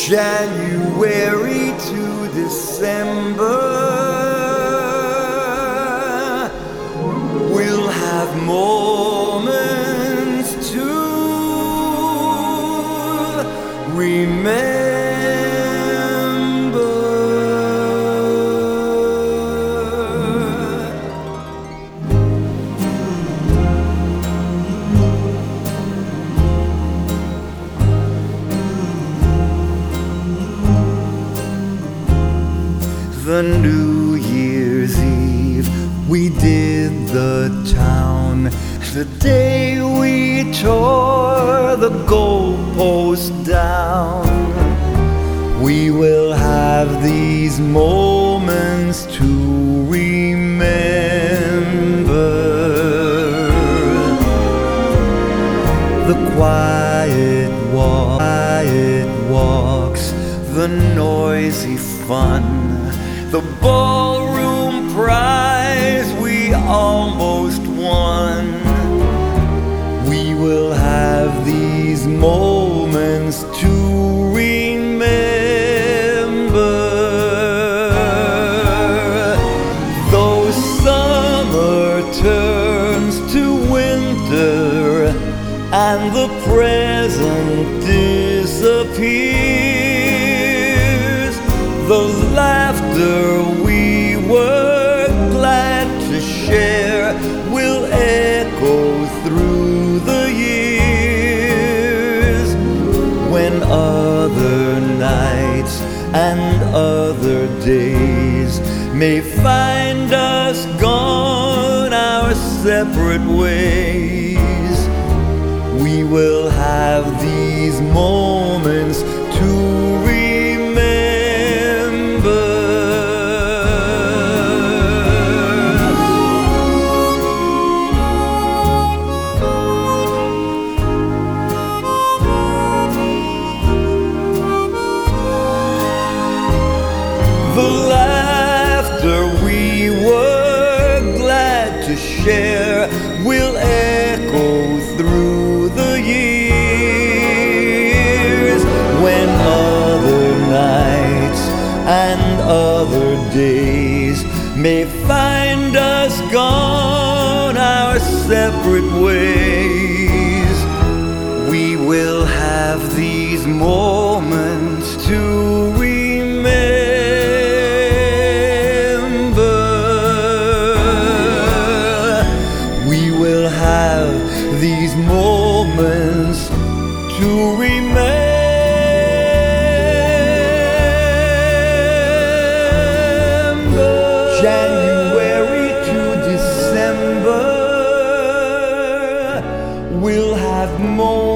January to December, we'll have moments to remember. The New Year's Eve, we did the town. The day we tore the goalpost down. We will have these moments to remember. The quiet walks, the noisy fun, the ballroom prize we almost won. We will have these moments to remember. Though summer turns to winter and the present disappears, the laughter we were glad to share will echo through the years. When other nights and other days may find us gone our separate ways, we will have these moments to the laughter we were glad to share will echo through the years. When other nights and other days may find us gone our separate ways, we will have these moments to remember. We will have these moments to remember. January to December, we'll have moments